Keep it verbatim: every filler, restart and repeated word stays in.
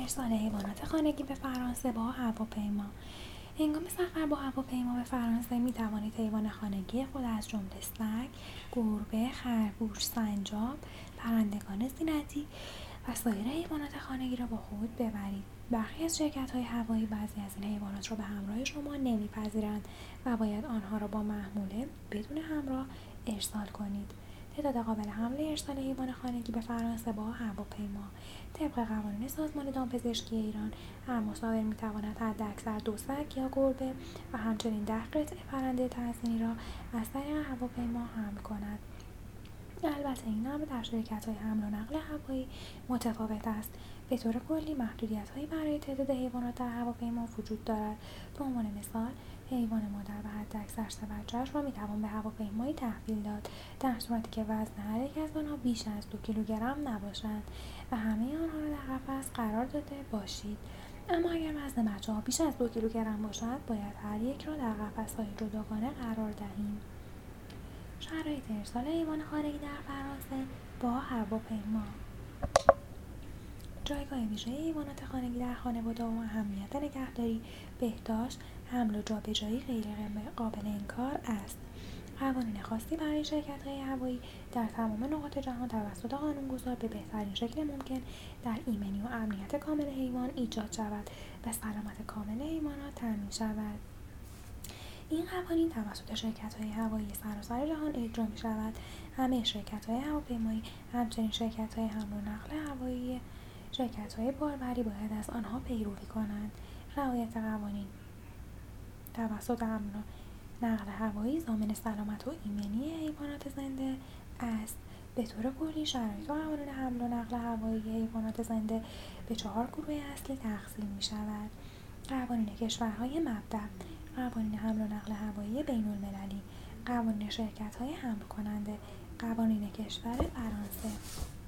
ارسال حیوانات خانگی به فرانسه با هواپیما. هنگام سفر با هواپیما به فرانسه می توانید حیوان خانگی خود از جمله سگ، گربه، خرگوش، سنجاب، پرندگان زینتی و سایر حیوانات خانگی را با خود ببرید. برخی از شرکت‌های هوایی بعضی از این حیوانات را به همراه شما نمی‌پذیرند و باید آنها را با محموله بدون همراه ارسال کنید. تعداد قابل حمل ارسال حیوان خانگی به فرانسه با هواپیما. طبق قوانین سازمان دامپزشکی ایران، هر مسافر می‌تواند حداکثر دو سگ یا گربه و همچنین ده قطعه پرنده تزئینی را از طریق هواپیما حمل کند. البته این امر در شرکت‌های حمل و نقل هوایی متفاوت است. به طور کلی محدودیت‌هایی برای تعداد حیوانات در هواپیما وجود دارد. به عنوان مثال، حیوان مادر و حداکثر سه بچه‌اش را می‌توان به هواپیمایی تحویل داد در صورتی که وزن هر یک از آنها بیش از دو کیلوگرم نباشد و همه آنها را در قفس قرار داده باشید. اما اگر وزن بچه‌ها بیش از دو کیلوگرم باشد، باید هر یک را در قفس‌های جداگانه قرار دهیم. شرایط ارسال حیوان خانگی در فرانسه با هواپیما. جایگاه ویژه حیوانات خانگی در خانواده و اهمیت نگهداری، بهداشت، حمل و جابجایی غیر قابل انکار است. قوانین خاصی برای شرکت‌های هوایی در تمام نقاط جهان توسط قانون‌گذار به بهترین شکل ممکن در ایمنی و امنیت کامل حیوان ایجاد شود و سلامت کامل حیوانات تامین شود. این قوانین توسط شرکت‌های هوایی سراسر جهان اجرا می‌شود. همه شرکت‌های هواپیمایی، همچنین شرکت‌های حمل و نقل هوایی، شرکت‌های باربری باید از آنها پیروی کنند. رعایت قوانین توسط حمل و نقل هوایی ضامن سلامت و ایمنی حیوانات زنده است. به طور کلی شرایط و قوانین حمل و نقل هوایی حیوانات زنده به چهار گروه اصلی تقسیم می‌شود: قوانین کشورهای مبدأ، قوانین حمل و نقل هوایی بین‌المللی، قوانین شرکت‌های حمل کننده، قوانین کشور فرانسه.